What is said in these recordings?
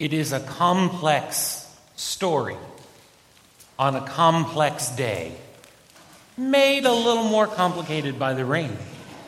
It is a complex story on a complex day, made a little more complicated by the rain.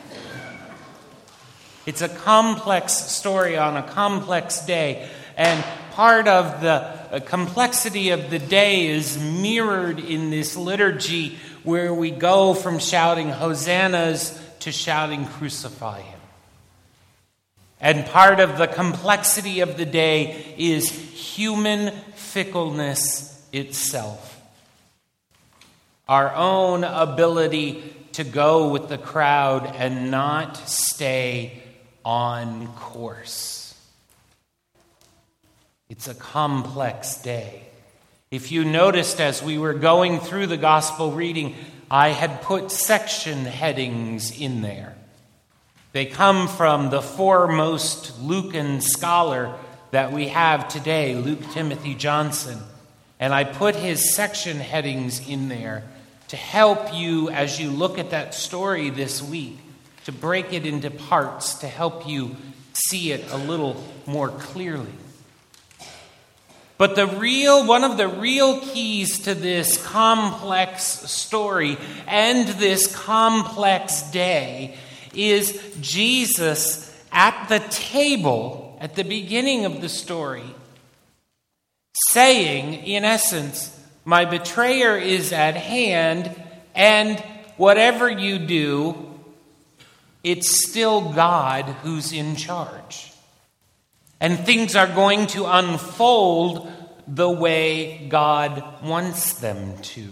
It's a complex story on a complex day, and part of the complexity of the day is mirrored in this liturgy where we go from shouting hosannas to shouting crucify him. And part of the complexity of the day is human fickleness itself. Our own ability to go with the crowd and not stay on course. It's a complex day. If you noticed as we were going through the gospel reading, I had put section headings in there. They come from the foremost Lucan scholar that we have today, Luke Timothy Johnson. And I put his section headings in there to help you as you look at that story this week, to break it into parts, to help you see it a little more clearly. But one of the real keys to this complex story and this complex day is Jesus at the table at the beginning of the story, saying, in essence, my betrayer is at hand, and whatever you do, it's still God who's in charge. And things are going to unfold the way God wants them to.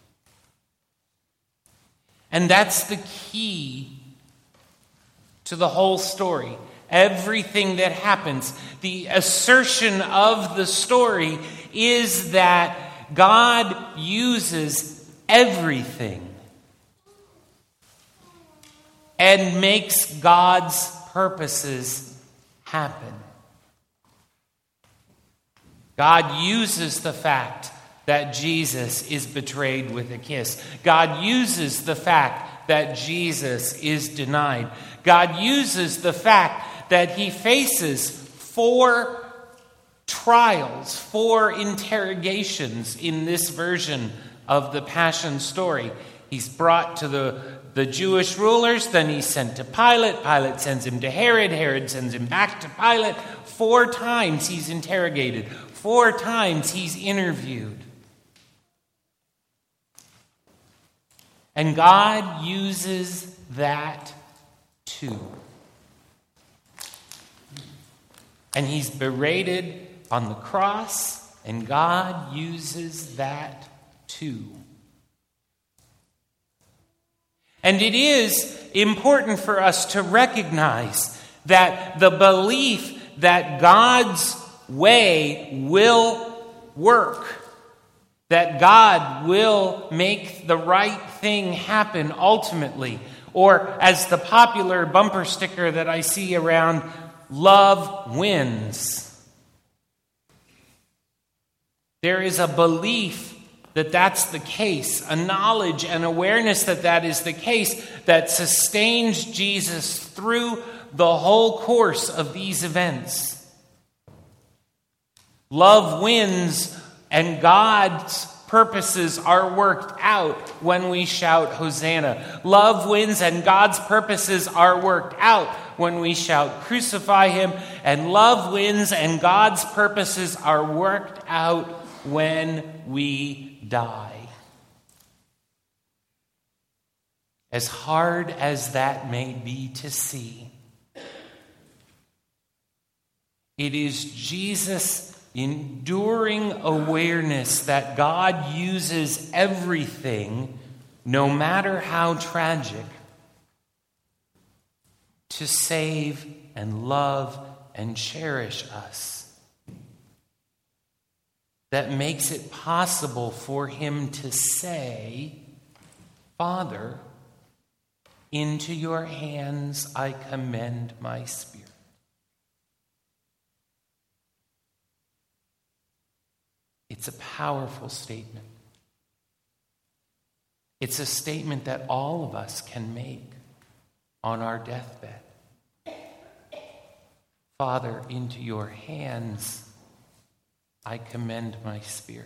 And that's the key to the whole story. Everything that happens, the assertion of the story is that God uses everything and makes God's purposes happen. God uses the fact that Jesus is betrayed with a kiss. God uses the fact that Jesus is denied. God uses the fact that he faces 4 trials, 4 interrogations in this version of the Passion story. He's brought to the Jewish rulers, then he's sent to Pilate. Pilate sends him to Herod. Herod sends him back to Pilate. 4 times he's interrogated. 4 times he's interviewed. And God uses that too. And he's berated on the cross, and God uses that too. And it is important for us to recognize that the belief that God's way will work, that God will make the right thing happen ultimately, or as the popular bumper sticker that I see around, love wins. There is a belief that that's the case, a knowledge and awareness that that is the case that sustains Jesus through the whole course of these events. Love wins, and God's purposes are worked out when we shout Hosanna. Love wins, and God's purposes are worked out when we shout crucify him. And love wins, and God's purposes are worked out when we die. As hard as that may be to see, it is Jesus' enduring awareness that God uses everything, no matter how tragic, to save and love and cherish us, that makes it possible for him to say, Father, into your hands I commend my spirit. It's a powerful statement. It's a statement that all of us can make on our deathbed. Father, into your hands I commend my spirit.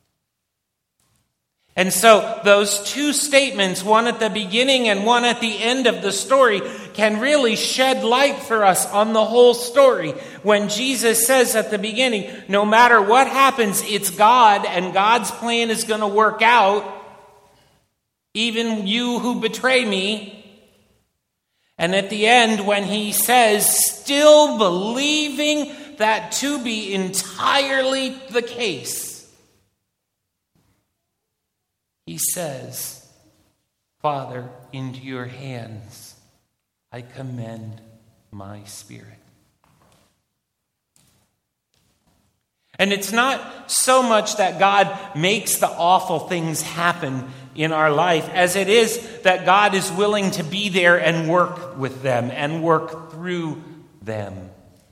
And so those two statements, one at the beginning and one at the end of the story, can really shed light for us on the whole story. When Jesus says at the beginning, no matter what happens, it's God, and God's plan is going to work out, even you who betray me. And at the end, when he says, still believing that to be entirely the case, he says, Father, into your hands I commend my spirit. And it's not so much that God makes the awful things happen in our life as it is that God is willing to be there and work with them and work through them.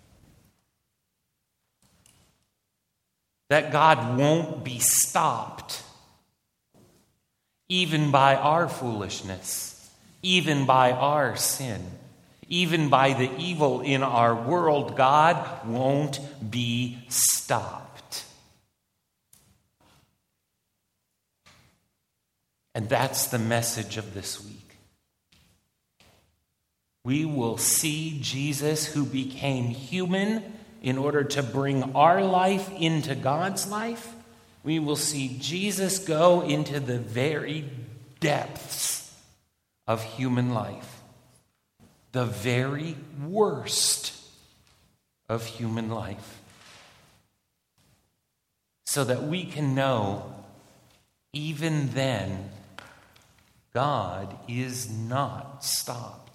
That God won't be stopped even by our foolishness, even by our sin, even by the evil in our world. God won't be stopped. And that's the message of this week. We will see Jesus, who became human in order to bring our life into God's life. We will see Jesus go into the very depths of human life, the very worst of human life, so that we can know even then God is not stopped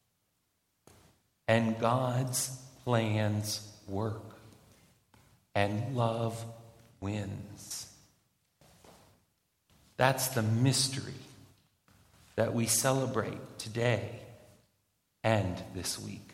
and God's plans work and love wins. That's the mystery that we celebrate today and this week.